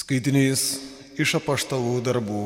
Skaitinys iš Apaštalų darbų.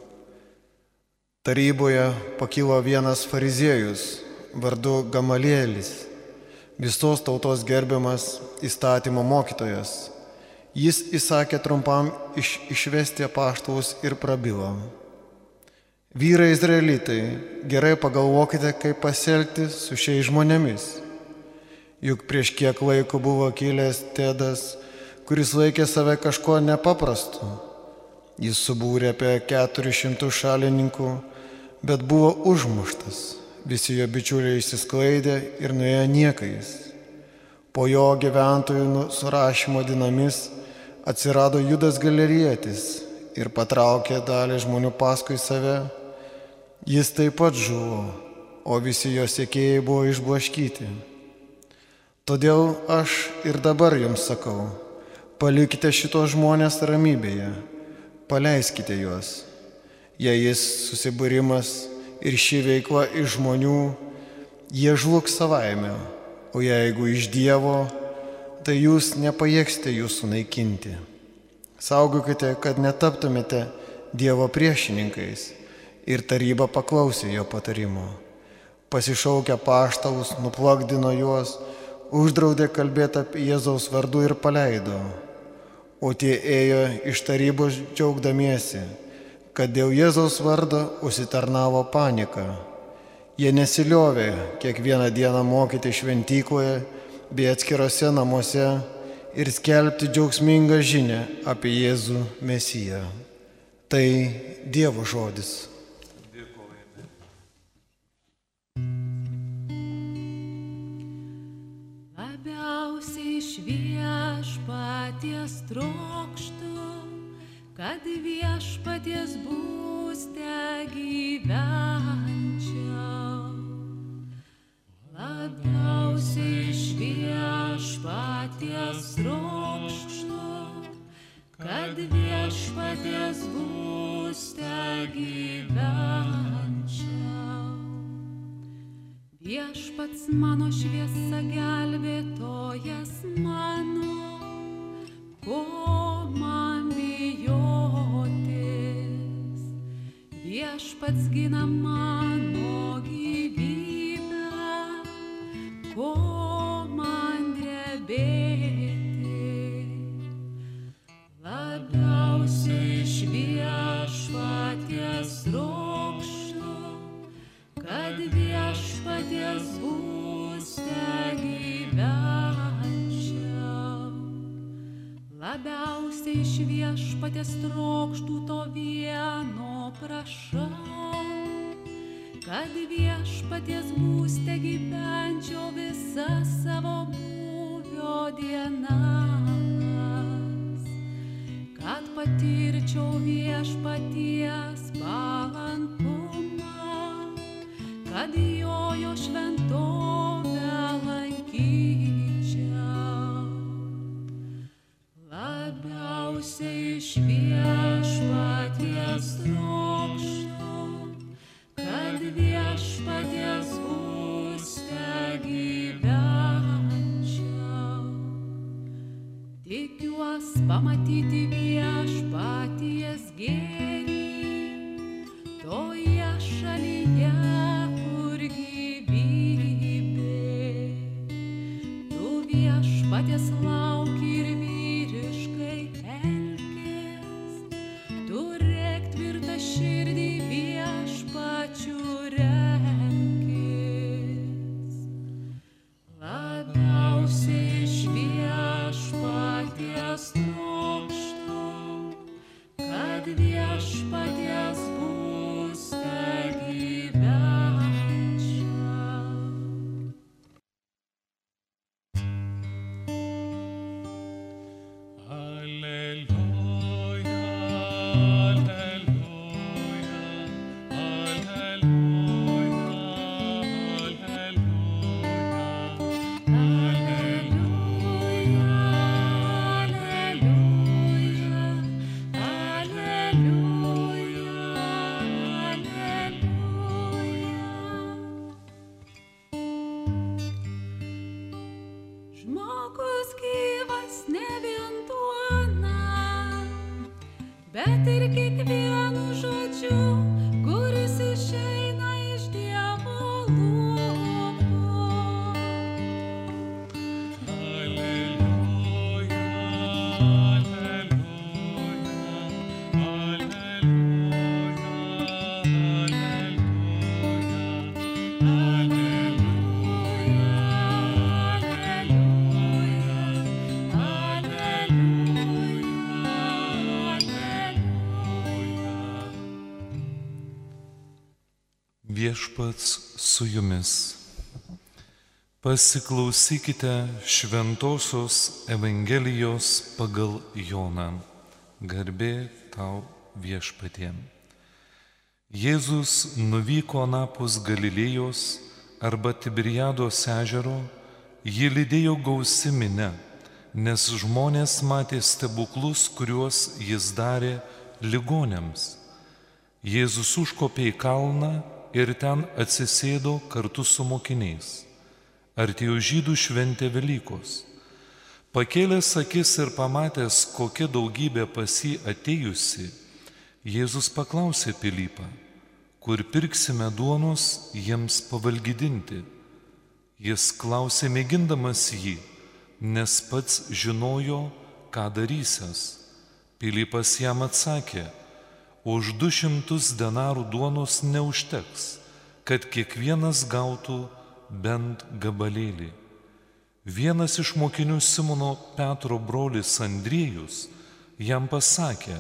Taryboje pakilo vienas fariziejus vardu Gamalielis, visos tautos gerbiamas įstatymo mokytojas. Jis įsakė trumpam išvesti apaštalus ir prabilo: vyrai izraelitai, gerai pagalvokite, kaip pasielgti su šiais žmonėmis. Juk prieš kiek laiko buvo kilęs Tedas, kuris laikė save kažko nepaprastu. Jis subūrė apie 400 šalininkų, bet buvo užmuštas. Visi jo bičiuliai išsisklaidė ir nuėjo niekais. Po jo gyventojų surašymo dienomis atsirado Judas Galerietis ir patraukė dalį žmonių paskui save. Jis taip pat žuvo, o visi jo sekėjai buvo išblaškyti. Todėl aš ir dabar jums sakau: palikite šitos žmonės ramybėje, paleiskite juos. Jei jis susibūrimas ir ši veikla iš žmonių, jie žlugs savaime, o jeigu iš Dievo, tai jūs nepajėgsite jų sunaikinti. Saugokite, kad netaptumėte Dievo priešininkais. Ir taryba paklausė jo patarimo. Pasišaukę apaštalus, nuplakdino juos, uždraudė kalbėti apie Jėzaus vardu ir paleido. O tie ėjo iš tarybos džiaugdamiesi, kad dėl Jėzaus vardo užsitarnavo paniką. Jie nesiliovė kiekvieną dieną mokyti šventykloje bei atskirose namuose ir skelbti džiaugsmingą žinią apie Jėzų Mesiją. Tai Dievo žodis. Labiausiai iš viešpaties trokštu, kad viešpaties būste gyvenčiau. Labiausiai iš viešpaties trokštu, kad viešpaties būste gyvenčiau. Viešpats mano šviesa, gelbėtojas mano, ko man bijotis? Viešpats gina mano gyvybę, ko man drebėti? Labiausiai iš viešpaties trokštu, kad viešpaties būste gyvenčiau. Labiausiai iš viešpaties trokštų to vieno prašau, kad viešpaties būste gyvenčiau visas savo būvio dienas, kad patirčiau viešpaties palankumą, kad jo šventovę lankyčiau. Labiausiai iš viešpaties trokštu, kad viešpaties būste gyvenčiau. Tikiuos pamatyti viešpaties gėrį toje šalyje, viešpaties lauki ir vyriškai elkis, turėk tvirtą širdį, viešpačiu renkis. Labiausiai iš viešpaties trokštu, kad viešpaties net ir kiekvienu žodžiu, kuris išeina iš Dievo lūpų. Alleluja, alleluja, Viešpats su jumis. Pasiklausykite šventosios Evangelijos pagal Joną. Garbė tau, Viešpatie. Jėzus nuvyko anapus Galilėjos arba Tiberiados ežero, jį lydėjo gausi minia, nes žmonės matė stebuklus, kuriuos jis darė ligoniams. Jėzus užkopė į kalną ir ten atsisėdo kartu su mokiniais. Artėjo žydų šventė Velykos. Pakėlęs akis ir pamatęs, kokia daugybė pas jį atėjusi, Jėzus paklausė Pilypą, kur pirksime duonos jiems pavalgydinti. Jis klausė mėgindamas jį, nes pats žinojo, ką darysiąs. Pilypas jam atsakė, už 200 denarų duonos neužteks, kad kiekvienas gautų bent gabalėlį. Vienas iš mokinių Simono Petro brolis Andriejus jam pasakė,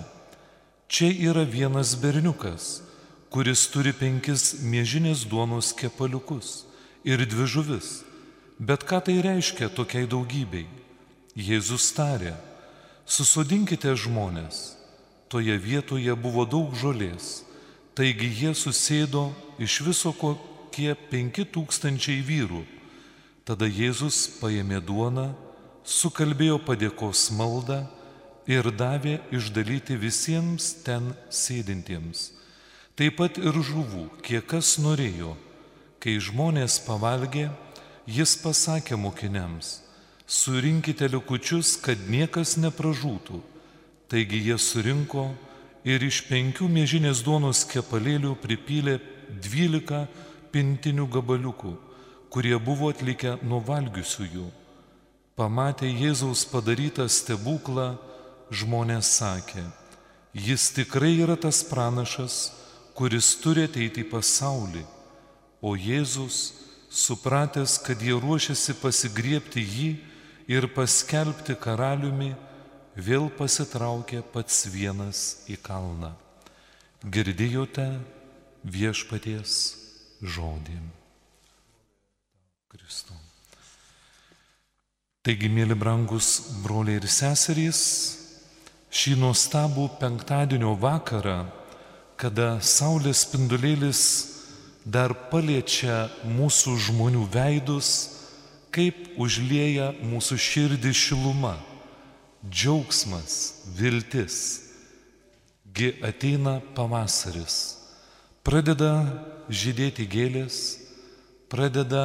čia yra vienas berniukas, kuris turi 5 miežinės duonos kepaliukus ir 2 žuvis. Bet ką tai reiškia tokiai daugybei? Jėzus tarė, susodinkite žmones. Toje vietoje buvo daug žolės, taigi jie susėdo iš viso kokie 5000 vyrų. Tada Jėzus paėmė duoną, sukalbėjo padėkos maldą ir davė išdalyti visiems ten sėdintiems. Taip pat ir žuvų, kiek kas norėjo. Kai žmonės pavalgė, jis pasakė mokiniams, surinkite likučius, kad niekas nepražūtų. Taigi jie surinko ir iš 5 miežinės duonos kepalėlių pripylė 12 pintinių gabaliukų, kurie buvo atlikę nuo valgiusiųjų. Pamatę Jėzaus padarytą stebuklą, žmonės sakė, jis tikrai yra tas pranašas, kuris turi ateiti į pasaulį. O Jėzus, supratęs, kad jie ruošiasi pasigriebti jį ir paskelbti karaliumi, vėl pasitraukė pats vienas į kalną. Girdėjote Viešpaties žodį. Kristau. Taigi, mėly brangus broliai ir seserys, šį nuostabų penktadienio vakarą, kada saulės spindulėlis dar paliečia mūsų žmonių veidus, kaip užlieja mūsų širdį šiluma, džiaugsmas, viltis. Gi ateina pavasaris, pradeda žydėti gėlės, pradeda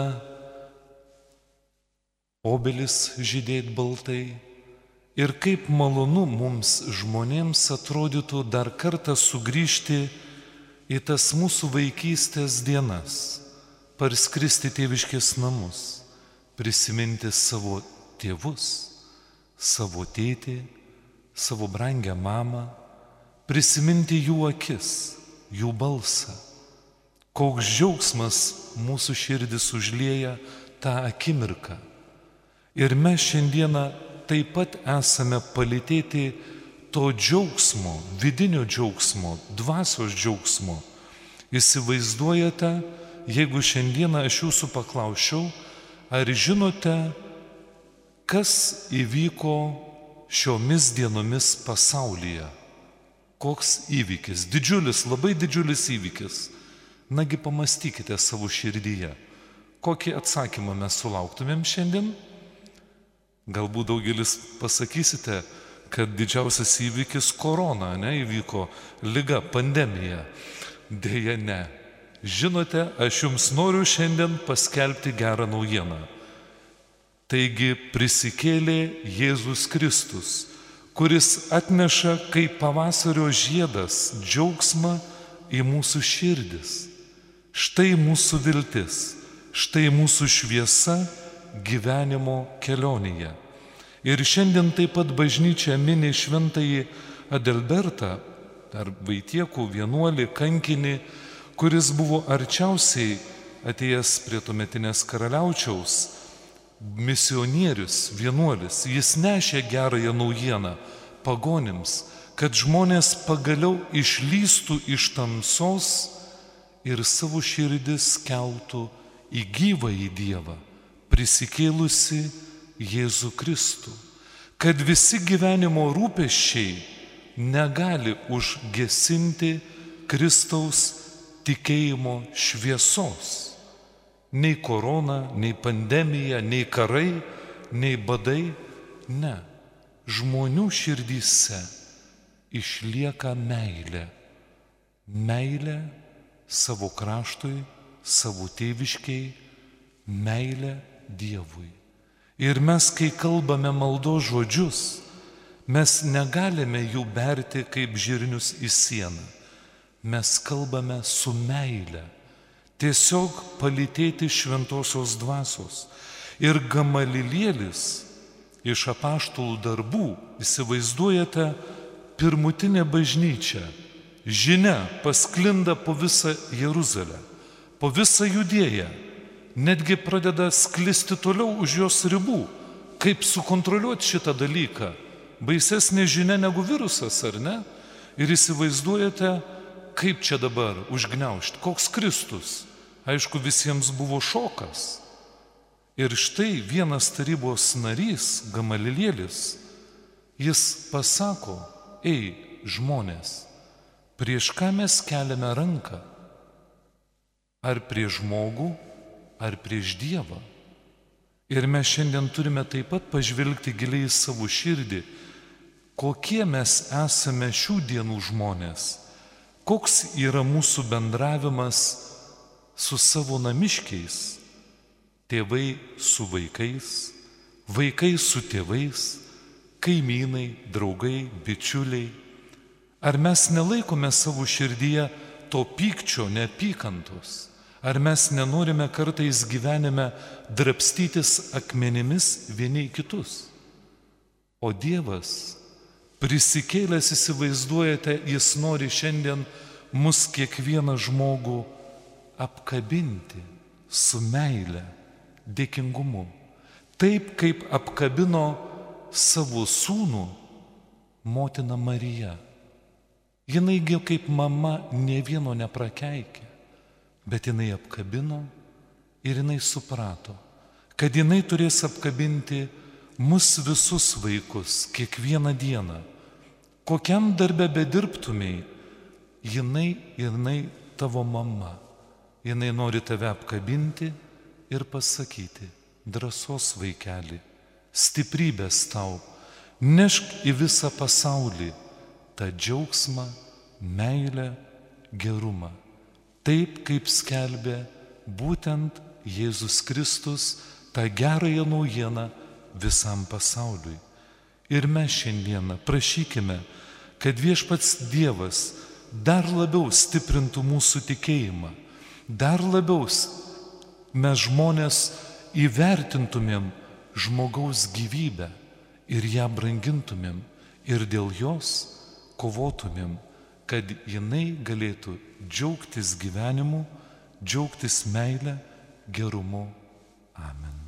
obelis žydėti baltai. Ir kaip malonu mums žmonėms atrodytų dar kartą sugrįžti į tas mūsų vaikystės dienas, parskristi tėviškės namus, prisiminti savo tėvus, savo tėtį, savo brangę mamą, prisiminti jų akis, jų balsą. Koks džiaugsmas mūsų širdis užlieja tą akimirką. Ir mes šiandieną taip pat esame palytėti to džiaugsmo, vidinio džiaugsmo, dvasios džiaugsmo. Įsivaizduojate, jeigu šiandieną aš jūsų paklausčiau, ar žinote, kas įvyko šiomis dienomis pasaulyje? Koks įvykis? Didžiulis, labai didžiulis įvykis. Nagi pamastykite savo širdyje. Kokį atsakymą mes sulauktumėm šiandien? Galbūt daugelis pasakysite, kad didžiausias įvykis korona, įvyko liga, pandemija. Deja, ne. Žinote, aš jums noriu šiandien paskelbti gerą naujieną. Taigi prisikėlė Jėzus Kristus, kuris atneša kaip pavasario žiedas džiaugsmą į mūsų širdis. Štai mūsų viltis, štai mūsų šviesa gyvenimo kelionėje. Ir šiandien taip pat bažnyčia mini šventąjį Adalbertą, ar Vaitiekų vienuolį kankinį, kuris buvo arčiausiai atėjęs prie tuometinės karaliaučiaus, misionierius, vienuolis. Jis nešė gerąją naujieną pagonims, kad žmonės pagaliau išlįstų iš tamsos ir savo širdis keltų į gyvąjį Dievą, prisikėlusi Jėzų Kristų, kad visi gyvenimo rūpesčiai negali užgesinti Kristaus tikėjimo šviesos. Nei korona, nei pandemija, nei karai, nei badai, ne. Žmonių širdyse išlieka meilė. Meilė savo kraštui, savo tėviškiai, meilė Dievui. Ir mes, kai kalbame maldos žodžius, mes negalime jų berti kaip žirnius į sieną. Mes kalbame su meile. Tiesiog palytėti šventosios dvasios. Ir Gamalilėlis iš apaštalų darbų, įsivaizduojate, pirmutinė bažnyčia, žinia pasklinda po visą Jeruzalę, po visą Judėją, netgi pradeda sklisti toliau už jos ribų. Kaip sukontroliuoti šitą dalyką? Baisesnė žinia negu virusas, ar ne? Ir įsivaizduojate, kaip čia dabar užgniaužti, koks Kristus? Aišku, visiems buvo šokas. Ir štai vienas tarybos narys, Gamalilėlis, jis pasako, ei, žmonės, prieš ką mes keliame ranką? Ar prieš žmogų, ar prieš Dievą? Ir mes šiandien turime taip pat pažvelgti giliai į savo širdį, kokie mes esame šių dienų žmonės, koks yra mūsų bendravimas su savo namiškiais, tėvai su vaikais, vaikai su tėvais, kaimynai, draugai, bičiuliai. Ar mes nelaikome savo širdyje to pykčio, neapykantos? Ar mes nenorime kartais gyvenime drabstytis akmenimis vieni į kitus? O Dievas, prisikėlęs, įsivaizduojate, jis nori šiandien mus kiekvieną žmogų apkabinti su meile, dėkingumu. Taip kaip apkabino savo sūnų motina Marija. Jinai kaip mama nė vieno neprakeikė, bet jinai apkabino ir jinai suprato, kad jinai turės apkabinti mus visus vaikus kiekvieną dieną. Kokiam darbe bedirbtumei, jinai tavo mama. Jinai nori tave apkabinti ir pasakyti, drąsos vaikeli, stiprybės tau, nešk į visą pasaulį tą džiaugsmą, meilę, gerumą. Taip kaip skelbė būtent Jėzus Kristus tą gerąją naujieną visam pasauliui. Ir mes šiandieną prašykime, kad viešpats Dievas dar labiau stiprintų mūsų tikėjimą, dar labiau mes žmonės įvertintumėm žmogaus gyvybę ir ją brangintumėm ir dėl jos kovotumėm, kad jinai galėtų džiaugtis gyvenimu, džiaugtis meile, gerumu. Amen.